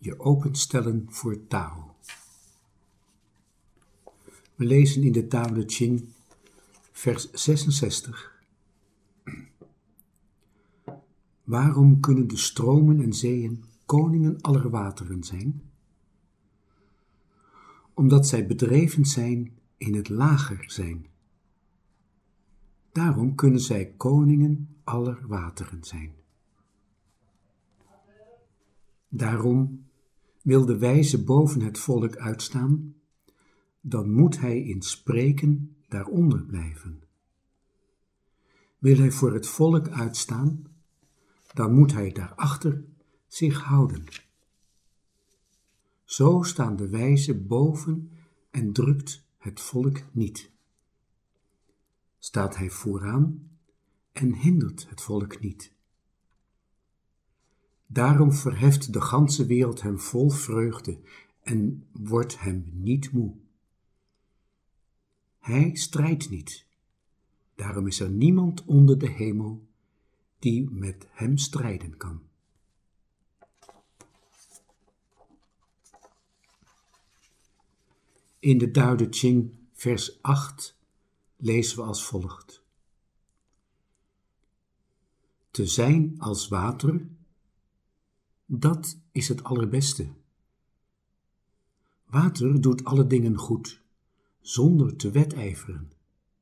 je openstellen voor Tao. We lezen in de Tao Te Ching, vers 66. Waarom kunnen de stromen en zeeën koningen aller wateren zijn? Omdat zij bedreven zijn in het lager zijn. Daarom kunnen zij koningen aller wateren zijn. Daarom wil de wijze boven het volk uitstaan, dan moet hij in spreken daaronder blijven. Wil hij voor het volk uitstaan, dan moet hij daarachter zich houden. Zo staan de wijze boven en drukt het volk niet. Staat hij vooraan en hindert het volk niet. Daarom verheft de ganse wereld hem vol vreugde en wordt hem niet moe. Hij strijdt niet, daarom is er niemand onder de hemel die met hem strijden kan. In de Tao Te Ching, vers 8, lezen we als volgt. Te zijn als water, dat is het allerbeste. Water doet alle dingen goed, zonder te wedijveren.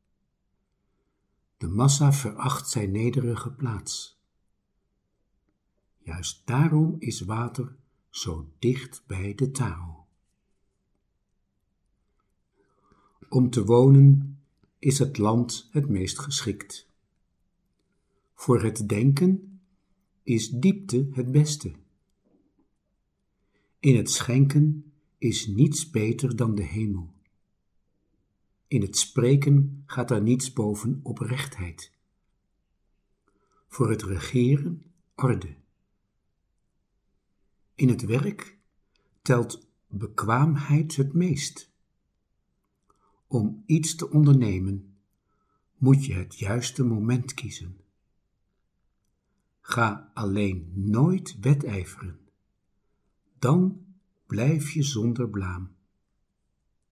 De massa veracht zijn nederige plaats. Juist daarom is water zo dicht bij de Tao. Om te wonen is het land het meest geschikt. Voor het denken is diepte het beste. In het schenken is niets beter dan de hemel. In het spreken gaat er niets boven oprechtheid. Voor het regeren orde. In het werk telt bekwaamheid het meest. Om iets te ondernemen moet je het juiste moment kiezen. Ga alleen nooit wedijveren. Dan blijf je zonder blaam.